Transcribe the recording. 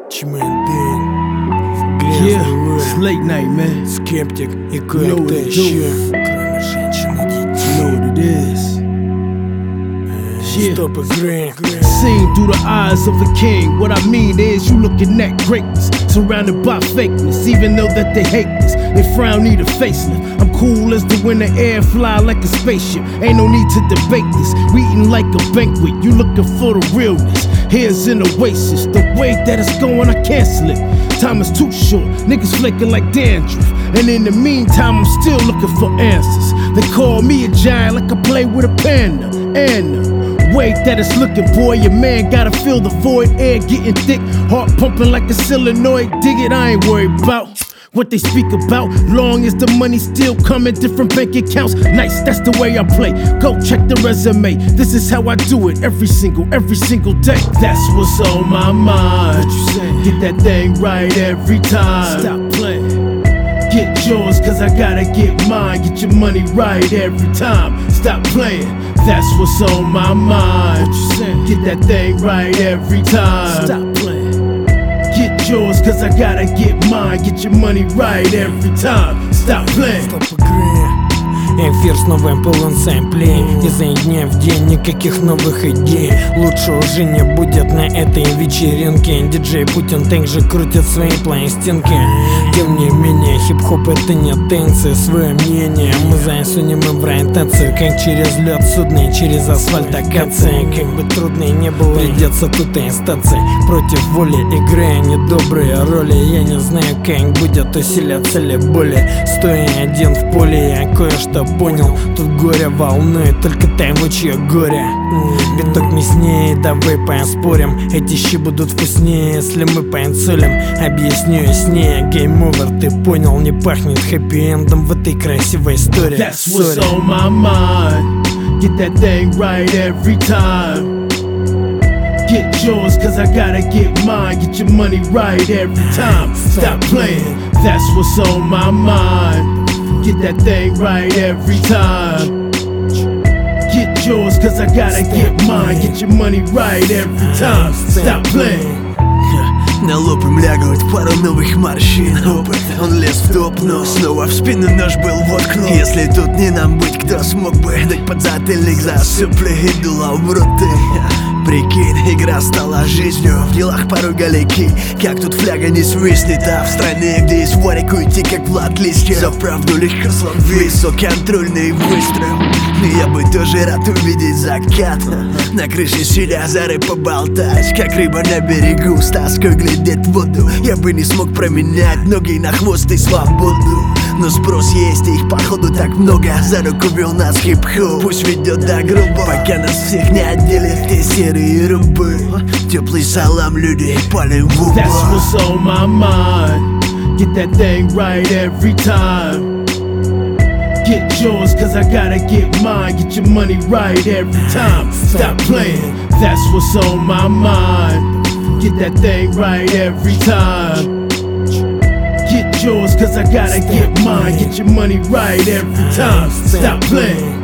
Yeah, it's late night, man. Скептик и You know what кое-кто it еще. do. Кроме женщин и You детей. know what it is. Yeah. Стоп игры. Seen through the eyes of a king. What I mean is you looking at greatness, surrounded by fakeness. Even though that they hate this, they frown, need a facelift. I'm cool as the winter air, fly like a spaceship. Ain't no need to debate this. We eating like a banquet. You looking for the realness. Here's an oasis. The way that it's going, I can't slip. Time is too short. Niggas flaking like dandruff. And in the meantime, I'm still looking for answers. They call me a giant like I play with a panda. And the way that it's looking, boy, your man gotta feel the void. Air getting thick, heart pumping like a solenoid. Dig it, I ain't worried about what they speak about. Long as the money still coming, different bank accounts. Nice, that's the way I play. Go check the resume. This is how I do it every single day. That's what's on my mind. What you say? Get that thing right every time. Stop playing. Get yours, cause I gotta get mine. Get your money right every time. Stop playing. That's what's on my mind. What you say? Get that thing right every time. Stop playing. Get yours, cause I gotta get mine. Get your money right every time. Stop playing. Стоп игры. Эфир с новым полон сэмплей. Изо дня в день никаких новых идей. Лучше уже не будет на этой вечеринке. Диджей Путин также крутит свои пластинки. Тем не менее, хип-хоп это не танцы. Свое мнение мы засунем им в ротацию. Как через лед судный, через асфальт акация. Как бы трудно не было, придется тут и остаться. Против воли игры, недобрые роли. Я не знаю, как будет усиляться ли боли. Стоя один в поле, я кое-что понял. Тут горе волнует только того, чье горе. Биток мяснее, давай поспорим. Эти щи будут вкуснее, если мы поинсулим. Объясню яснее, гейм овер, ты понял. Не пахнет хэппи-эндом в этой красивой истории. That's what's on my mind. Get that thing right every time. Get yours, cause I gotta get mine. Get your money right every time. Stop playing. That's what's on my mind. Get that thing right every time. Get yours, cause I gotta get mine. Get your money right every time. Stop playing. На лоб им лягают пару новых морщин. Опыт, он лез в топ, но снова в спину нож был воткнут. Если тут не нам быть, кто смог бы дать подзатыльник за сопли и дуло в роты? Прикинь, игра стала жизнью, в делах порой галики. Как тут фляга не свистнет, а в стране, где есть ворик, уйти как в лат-листе. За правду легко словить, высококонтрольный выстрел. Я бы тоже рад увидеть закат. На крыше сидя за рыб поболтать, как рыба на берегу, с тоской глядеть в воду. Я бы не смог променять ноги на хвост и свободу. Но спрос есть, и их походу так много. За руку вел нас хип-хоп, пусть ведет до грубо, пока нас всех не отделят те серые рубы. Теплый салам, люди, палим в упор. That's what's on my mind. Get that thing right every time. Get yours, cause I gotta get mine. Get your money right every time. Stop playing. That's what's on my mind. Get that thing right every time. Get yours, cause I gotta get mine. Get your money right every time. Stop playing.